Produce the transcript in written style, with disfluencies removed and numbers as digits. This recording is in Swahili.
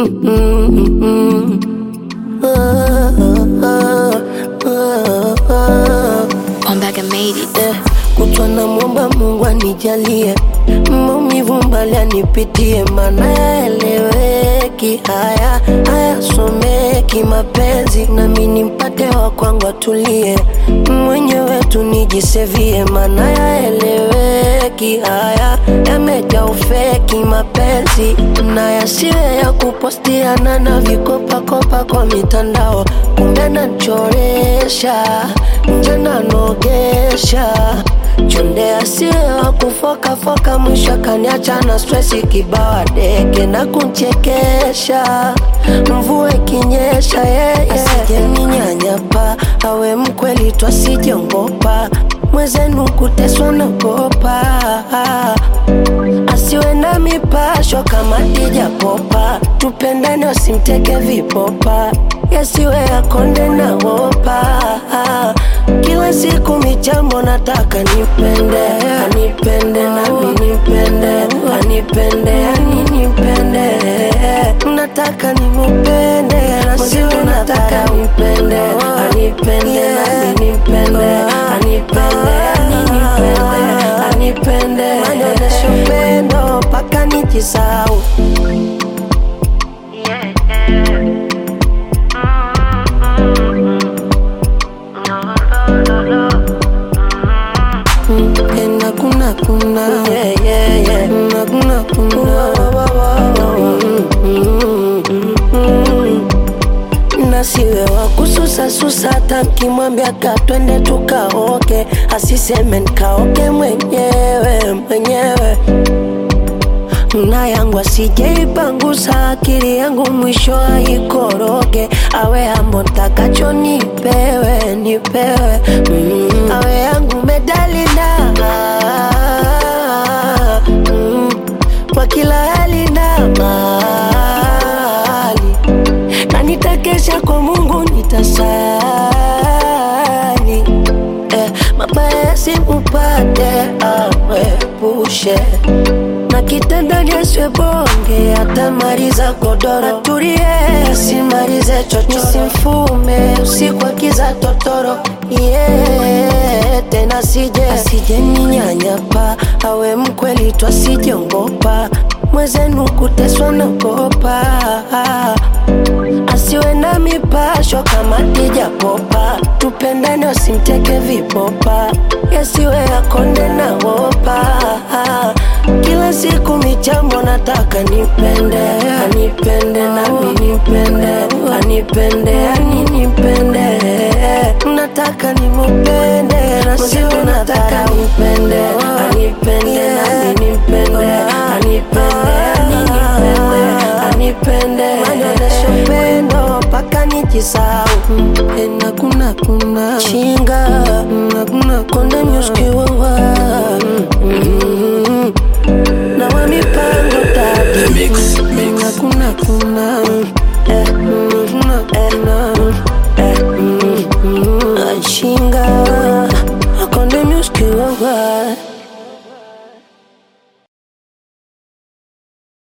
Ombaga made it. Kutwa na mwomba Mungu anijalie, maumivu mbali anipitie, maana yaeleweki, haya someki mapenzi, nami nimpate wa kwangu atulie, mwenyewe tu nijisevie, maana yaeleweki, haya yamejaa ufeki mapenzi, na yasiwe ya kupostiana na vikopa kwa mitandao, kumbe nachoresha, nje nanogesha, chonde asiwe wa kufoka mwisho kaniacha na stressi kibawa deke na kunchekesha, mvua ikinyesha asije ninyanyapa, awe mkweli tu asijongopa, mwezenu kuteswa naogopa, asiwe na mipasho kama dija popa, tupendane usimteke vipopa, yasiwe akonde na wopa, kila siku michambo nataka nipende, anipende nami nipende, anipende aninipende, nataka nimupende, nasiwe nataka nipende, anipende nami nipende, anipende aninipende, anipende, manyonesho upendo paka nijisau. Nasiwe wa kususa takimwambia katwende tukaoke, asiseme nikaoke mwenyewe, na yangu asijeipangusa akili yangu mwisho aikoroge, awe ambo ntakacho nipewe, awe yangu medali na kwa kila hali na mali, na nitakesha kwa Mungu nitasali, mabaya yasimupate awepushe, na kitanda niaswe bonge atamaliza godoro, atulie asimalize chocho, nisimfume usiku akiza totoro, tena asije ninyanyapa, awe mkweli tu asijongopa, mwezenu kuteswa naogopa, asiwe na mipasho kama dija popa, tupendane usimteke vipopa, yasiwe akonde na wopa, kila siku michambo nataka nipende, anipende nami nipende, anipende aninipende, nataka nimupende, nasiwe nataka nipende, anipende nami nipende, anipende aninipende, anipende, manyonesho upendo paka nijisau, kuna chinga, konde nyuskiwawa, na wa mipango tatu, kuna